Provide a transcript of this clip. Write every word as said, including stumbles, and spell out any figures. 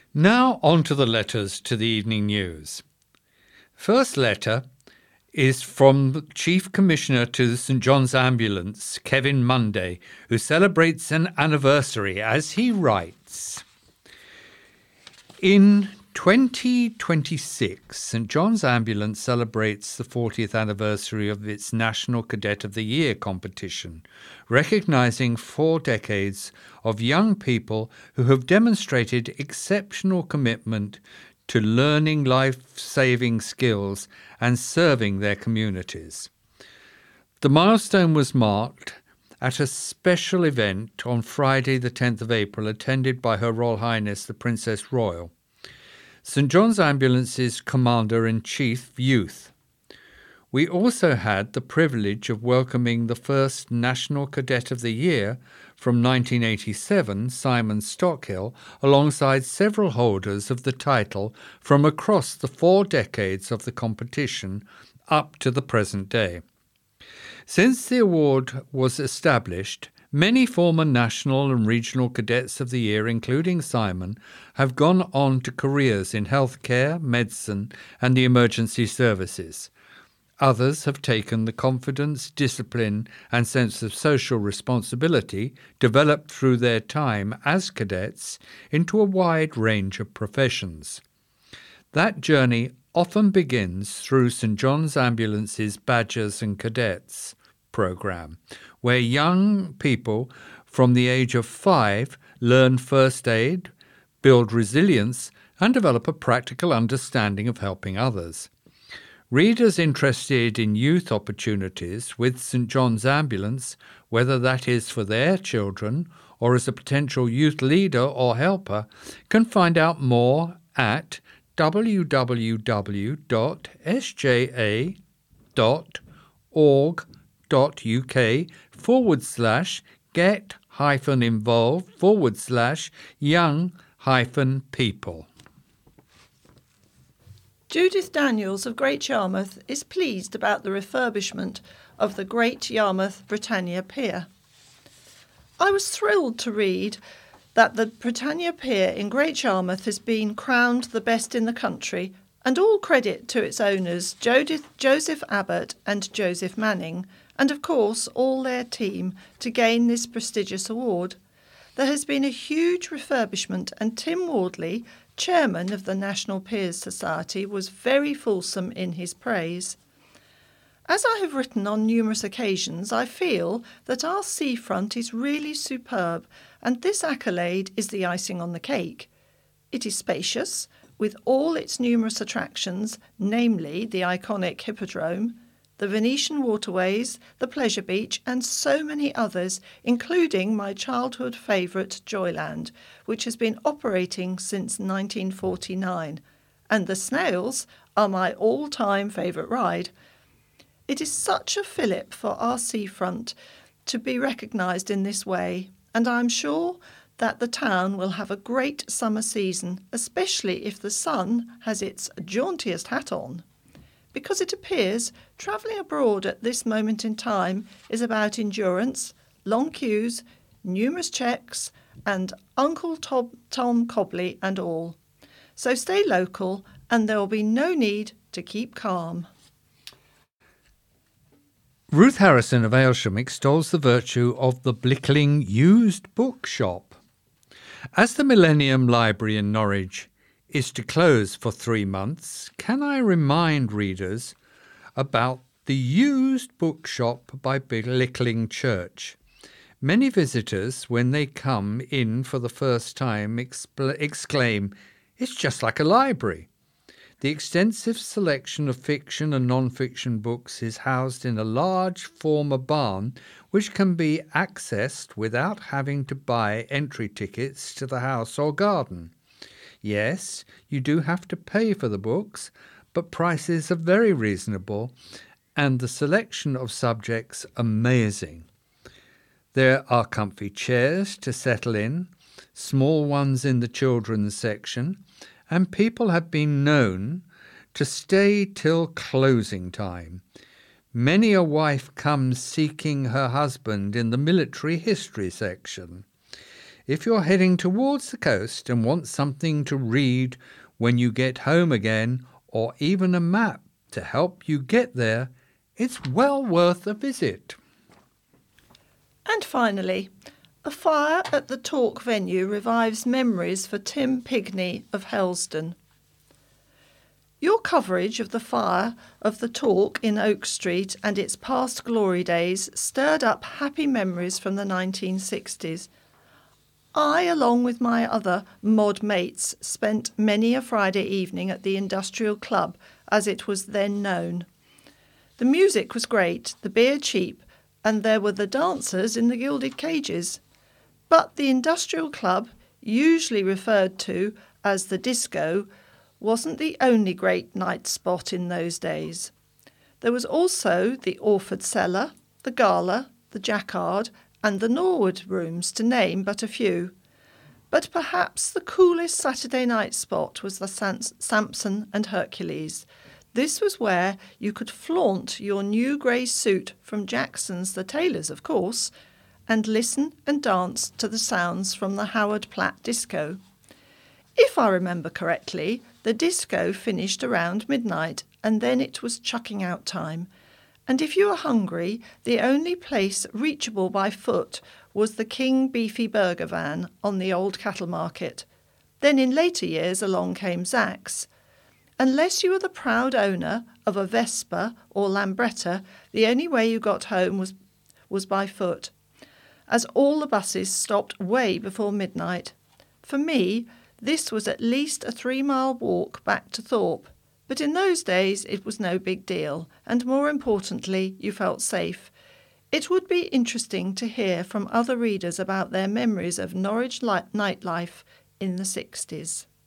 Now on to the letters to the evening news. First letter is from the Chief Commissioner to the St John's Ambulance, Kevin Munday, who celebrates an anniversary, as he writes. In twenty twenty-six, St John's Ambulance celebrates the fortieth anniversary of its National Cadet of the Year competition, recognising four decades of young people who have demonstrated exceptional commitment to learning life-saving skills and serving their communities. The milestone was marked at a special event on Friday the tenth of April, attended by Her Royal Highness the Princess Royal, St John's Ambulance's Commander-in-Chief Youth. We also had the privilege of welcoming the first National Cadet of the Year from nineteen eighty-seven, Simon Stockhill, alongside several holders of the title from across the four decades of the competition up to the present day. Since the award was established, many former national and regional cadets of the year, including Simon, have gone on to careers in healthcare, medicine, and the emergency services. Others have taken the confidence, discipline, and sense of social responsibility developed through their time as cadets into a wide range of professions. That journey often begins through St John's Ambulance's Badgers and Cadets program, where young people from the age of five learn first aid, build resilience, and develop a practical understanding of helping others. Readers interested in youth opportunities with St John's Ambulance, whether that is for their children or as a potential youth leader or helper, can find out more at www.sja.org.uk forward slash get hyphen involved forward slash young hyphen people. Judith Daniels of Great Yarmouth is pleased about the refurbishment of the Great Yarmouth Britannia Pier. I was thrilled to read that the Britannia Pier in Great Yarmouth has been crowned the best in the country, and all credit to its owners Joseph, Joseph Abbott and Joseph Manning, and of course all their team, to gain this prestigious award. There has been a huge refurbishment, and Tim Wardley, chairman of the National Piers Society, was very fulsome in his praise. As I have written on numerous occasions, I feel that our seafront is really superb, and this accolade is the icing on the cake. It is spacious, with all its numerous attractions, namely the iconic Hippodrome, the Venetian waterways, the Pleasure Beach, and so many others, including my childhood favourite Joyland, which has been operating since nineteen forty-nine, and the Snails are my all-time favourite ride. It is such a fillip for our seafront to be recognised in this way, and I am sure that the town will have a great summer season, especially if the sun has its jauntiest hat on. Because it appears travelling abroad at this moment in time is about endurance, long queues, numerous checks, and Uncle Tom, Tom Cobley and all. So stay local, and there will be no need to keep calm. Ruth Harrison of Aylsham extols the virtue of the Blickling Used Bookshop. As the Millennium Library in Norwich is to close for three months, can I remind readers about the Used Bookshop by Blickling Church? Many visitors, when they come in for the first time, expl- exclaim, "It's just like a library." The extensive selection of fiction and non-fiction books is housed in a large former barn which can be accessed without having to buy entry tickets to the house or garden. Yes, you do have to pay for the books, but prices are very reasonable and the selection of subjects amazing. There are comfy chairs to settle in, small ones in the children's section, and people have been known to stay till closing time. Many a wife comes seeking her husband in the military history section. If you're heading towards the coast and want something to read when you get home again, or even a map to help you get there, it's well worth a visit. And finally, a fire at the Talk venue revives memories for Tim Pigney of Helsden. Your coverage of the fire of the Talk in Oak Street and its past glory days stirred up happy memories from the nineteen sixties. I, along with my other mod mates, spent many a Friday evening at the Industrial Club, as it was then known. The music was great, the beer cheap, and there were the dancers in the gilded cages. But the Industrial Club, usually referred to as the disco, wasn't the only great night spot in those days. There was also the Orford Cellar, the Gala, the Jacquard, and the Norwood Rooms, to name but a few. But perhaps the coolest Saturday night spot was the Sans- Samson and Hercules. This was where you could flaunt your new grey suit from Jackson's the Tailors, of course, and listen and dance to the sounds from the Howard Platt disco. If I remember correctly, the disco finished around midnight, and then it was chucking out time. And if you were hungry, the only place reachable by foot was the King Beefy Burger van on the old cattle market. Then in later years along came Zack's. Unless you were the proud owner of a Vespa or Lambretta, the only way you got home was, was by foot, as all the buses stopped way before midnight. For me, this was at least a three-mile walk back to Thorpe, but in those days it was no big deal, and more importantly, you felt safe. It would be interesting to hear from other readers about their memories of Norwich li- nightlife in the sixties.